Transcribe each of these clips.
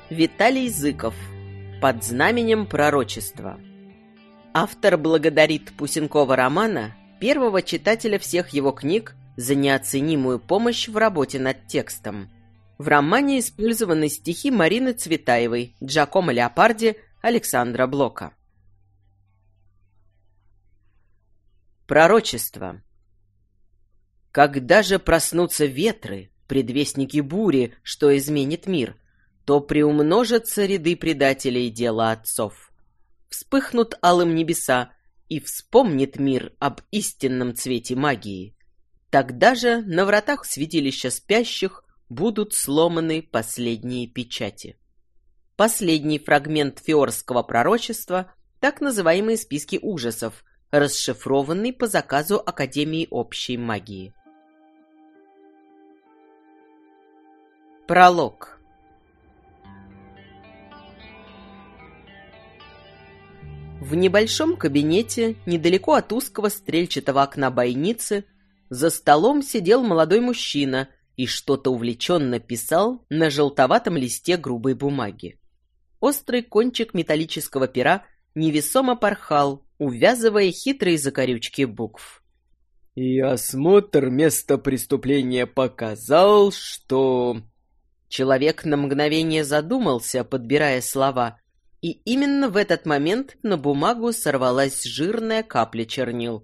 Виталий Зыков. Под знаменем пророчества. Автор благодарит Пусенкова Романа, первого читателя всех его книг, за неоценимую помощь в работе над текстом. В романе использованы стихи Марины Цветаевой, Джакомо Леопарди, Александра Блока. Пророчество. Когда же проснутся ветры, предвестники бури, что изменит мир, то приумножатся ряды предателей дела отцов. Вспыхнут алым небеса, и вспомнит мир об истинном цвете магии. Тогда же на вратах святилища спящих будут сломаны последние печати. Последний фрагмент фиорского пророчества — так называемые списки ужасов, расшифрованный по заказу Академии общей магии. Пролог. В небольшом кабинете, недалеко от узкого стрельчатого окна бойницы, за столом сидел молодой мужчина и что-то увлеченно писал на желтоватом листе грубой бумаги. Острый кончик металлического пера невесомо порхал, увязывая хитрые закорючки букв. И осмотр места преступления показал, что... Человек на мгновение задумался, подбирая слова, и именно в этот момент на бумагу сорвалась жирная капля чернил.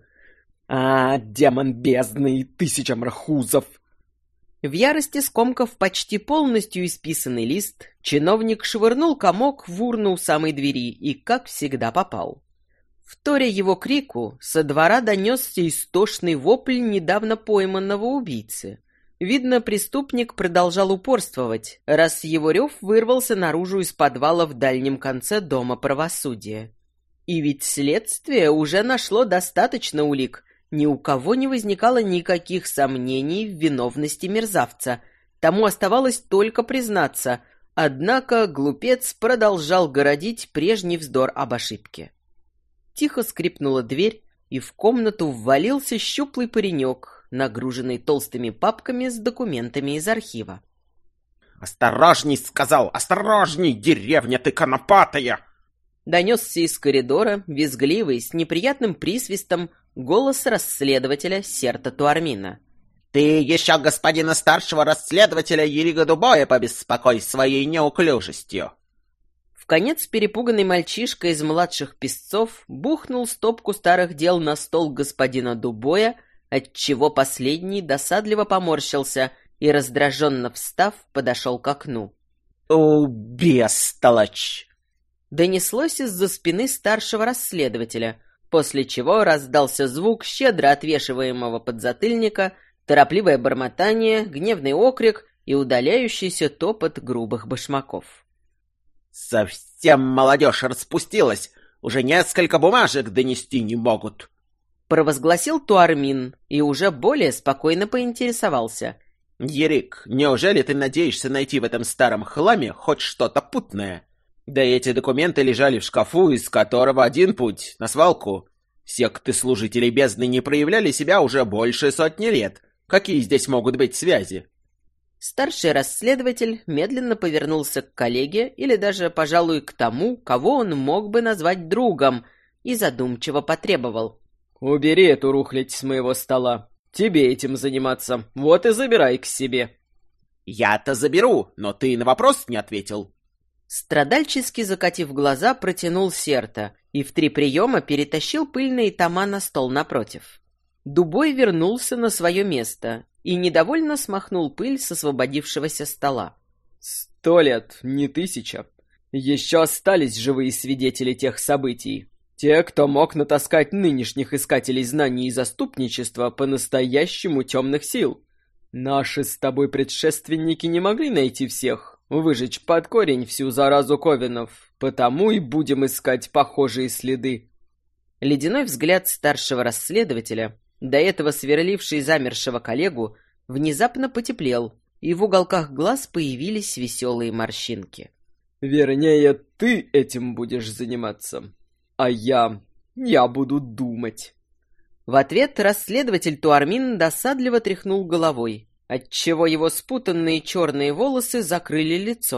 Демон бездны и 1000 мрхузов! В ярости скомкав почти полностью исписанный лист, чиновник швырнул комок в урну у самой двери и, как всегда, попал. Вторя его крику, со двора донесся истошный вопль недавно пойманного убийцы. Видно, преступник продолжал упорствовать, раз его рев вырвался наружу из подвала в дальнем конце Дома правосудия. И ведь следствие уже нашло достаточно улик, ни у кого не возникало никаких сомнений в виновности мерзавца. Тому оставалось только признаться, однако глупец продолжал городить прежний вздор об ошибке. Тихо скрипнула дверь, и в комнату ввалился щуплый паренек, нагруженный толстыми папками с документами из архива. «Осторожней, сказал! Осторожней, деревня ты конопатая!» Донесся из коридора, визгливый, с неприятным присвистом, голос расследователя Серта Туармина. «Ты еще господина старшего расследователя Ерига Дубоя побеспокой своей неуклюжестью!» Вконец перепуганный мальчишка из младших писцов бухнул стопку старых дел на стол господина Дубоя, отчего последний досадливо поморщился и, раздраженно встав, подошел к окну. «О, бестолочь!» Донеслось из-за спины старшего расследователя, после чего раздался звук щедро отвешиваемого подзатыльника, торопливое бормотание, гневный окрик и удаляющийся топот грубых башмаков. «Совсем молодежь распустилась, уже несколько бумажек донести не могут», — провозгласил Туармин и уже более спокойно поинтересовался. «Ерик, неужели ты надеешься найти в этом старом хламе хоть что-то путное? Да эти документы лежали в шкафу, из которого один путь — на свалку. Секты служителей бездны не проявляли себя уже больше 100 лет. Какие здесь могут быть связи?» Старший расследователь медленно повернулся к коллеге или даже, пожалуй, к тому, кого он мог бы назвать другом, и задумчиво потребовал. «Убери эту рухлядь с моего стола. Тебе этим заниматься. Вот и забирай к себе». «Я-то заберу, но ты на вопрос не ответил». Страдальчески закатив глаза, протянул Серта и в 3 приема перетащил пыльные тома на стол напротив. Дубой вернулся на свое место и недовольно смахнул пыль с освободившегося стола. 100 лет, не 1000. Еще остались живые свидетели тех событий. Те, кто мог натаскать нынешних искателей знаний и заступничества по-настоящему темных сил. Наши с тобой предшественники не могли найти всех, выжечь под корень всю заразу ковенов, потому и будем искать похожие следы. Ледяной взгляд старшего расследователя, до этого сверливший замершего коллегу, внезапно потеплел, и в уголках глаз появились веселые морщинки. «Вернее, ты этим будешь заниматься, а я буду думать». В ответ расследователь Туармин досадливо тряхнул головой, отчего его спутанные черные волосы закрыли лицо,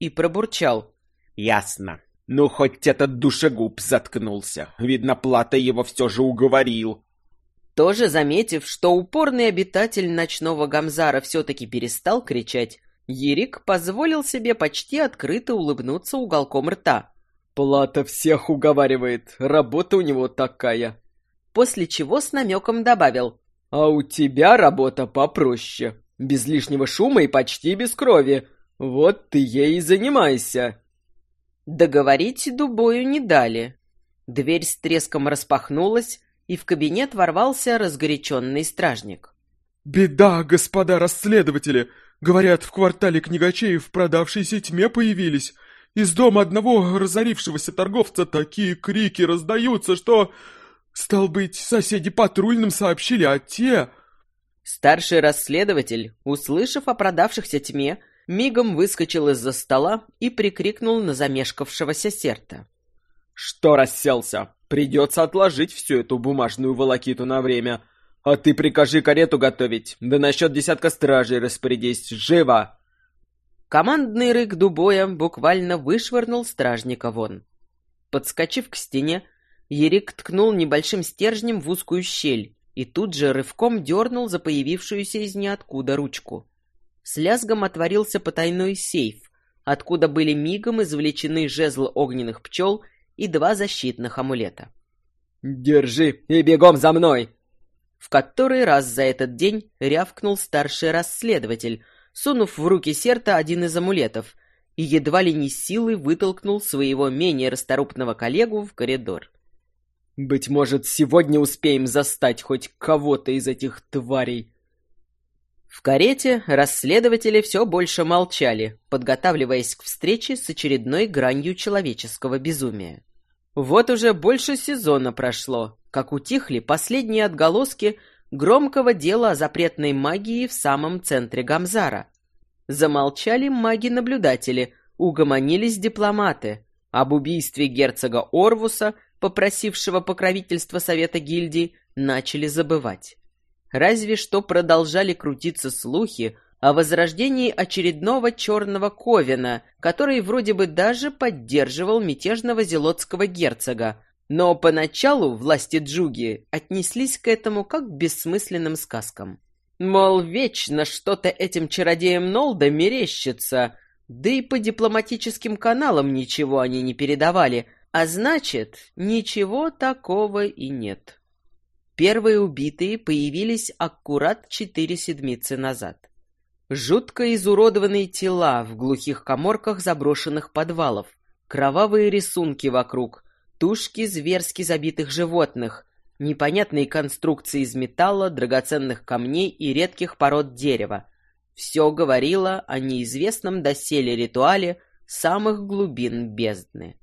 и пробурчал. «Ясно. Ну, хоть этот душегуб заткнулся. Видно, Плата его все же уговорил». Тоже заметив, что упорный обитатель ночного Гамзара все-таки перестал кричать, Ерик позволил себе почти открыто улыбнуться уголком рта. «Плата всех уговаривает, работа у него такая». После чего с намеком добавил. «А у тебя работа попроще, без лишнего шума и почти без крови. Вот ты ей и занимайся». Договорить Дубою не дали. Дверь с треском распахнулась, и в кабинет ворвался разгоряченный стражник. «Беда, господа расследователи! Говорят, в квартале книгачей в продавшейся тьме появились. Из дома одного разорившегося торговца такие крики раздаются, что... Стал быть, соседи патрульным сообщили, а те...» Старший расследователь, услышав о продавшихся тьме, мигом выскочил из-за стола и прикрикнул на замешкавшегося Серта. «Что расселся? Придется отложить всю эту бумажную волокиту на время. А ты прикажи карету готовить, да насчет 10 стражей распорядись, живо!» Командный рык Дубоя буквально вышвырнул стражника вон. Подскочив к стене, Ерик ткнул небольшим стержнем в узкую щель и тут же рывком дернул за появившуюся из ниоткуда ручку. С лязгом отворился потайной сейф, откуда были мигом извлечены жезл огненных пчел и 2 защитных амулета. «Держи и бегом за мной!» В который раз за этот день рявкнул старший расследователь, сунув в руки Серта один из амулетов, и едва ли не силой вытолкнул своего менее расторопного коллегу в коридор. «Быть может, сегодня успеем застать хоть кого-то из этих тварей». В карете расследователи все больше молчали, подготавливаясь к встрече с очередной гранью человеческого безумия. Вот уже больше сезона прошло, как утихли последние отголоски громкого дела о запретной магии в самом центре Гамзара. Замолчали маги-наблюдатели, угомонились дипломаты. Об убийстве герцога Орвуса, попросившего покровительства Совета гильдий, начали забывать. Разве что продолжали крутиться слухи о возрождении очередного черного ковена, который вроде бы даже поддерживал мятежного зелотского герцога. Но поначалу власти Джуги отнеслись к этому как к бессмысленным сказкам. Мол, вечно что-то этим чародеям Нолда мерещится, да и по дипломатическим каналам ничего они не передавали, а значит, ничего такого и нет. Первые убитые появились аккурат 4 седмицы назад. Жутко изуродованные тела в глухих каморках заброшенных подвалов, кровавые рисунки вокруг, тушки зверски забитых животных, непонятные конструкции из металла, драгоценных камней и редких пород дерева. Все говорило о неизвестном доселе ритуале самых глубин бездны.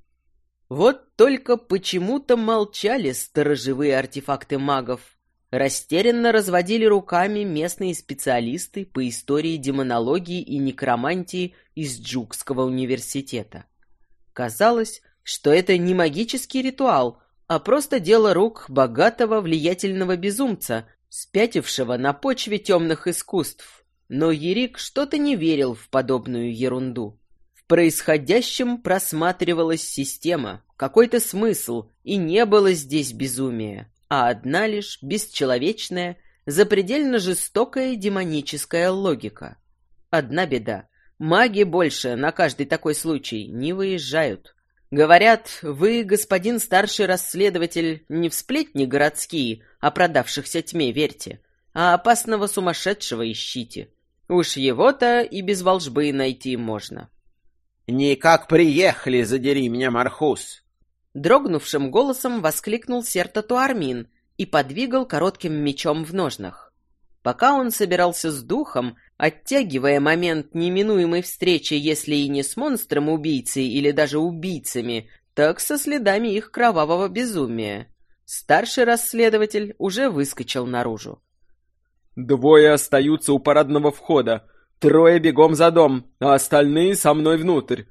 Вот только почему-то молчали сторожевые артефакты магов. Растерянно разводили руками местные специалисты по истории демонологии и некромантии из Джукского университета. Казалось, что это не магический ритуал, а просто дело рук богатого влиятельного безумца, спятившего на почве темных искусств. Но Ерик что-то не верил в подобную ерунду. В происходящем просматривалась система, какой-то смысл, и не было здесь безумия, а одна лишь бесчеловечная, запредельно жестокая демоническая логика. Одна беда. Маги больше на каждый такой случай не выезжают. Говорят, вы, господин старший расследователь, не в сплетни городские, о продавшихся тьме верьте, а опасного сумасшедшего ищите. Уж его-то и без волжбы найти можно. «Никак приехали, задери меня, Мархус!» Дрогнувшим голосом воскликнул Серта Туармин и подвигал коротким мечом в ножнах. Пока он собирался с духом, оттягивая момент неминуемой встречи, если и не с монстром-убийцей или даже убийцами, так со следами их кровавого безумия. Старший расследователь уже выскочил наружу. 2 остаются у парадного входа, 3 бегом за дом, а остальные со мной внутрь.